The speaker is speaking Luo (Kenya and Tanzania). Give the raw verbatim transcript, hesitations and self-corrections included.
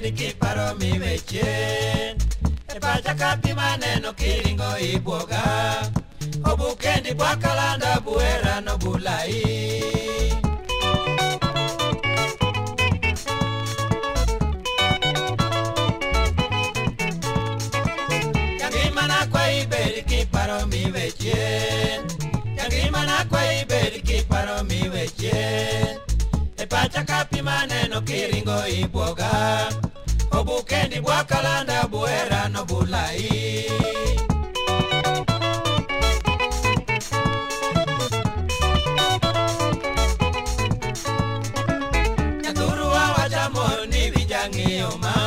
ibed kiparo miwechen e pacha kapi maneno kiringo ibuoga obukendi bwakalanda buera no bulai yangimana kwa ibed kiparo miwechen yangimana kwa ibed kiparo miwechen e pacha kapi maneno kiringo ibuoga obukendi bwakalanda buera no bulai nyaturu wa wachamo ni vijangiyo ma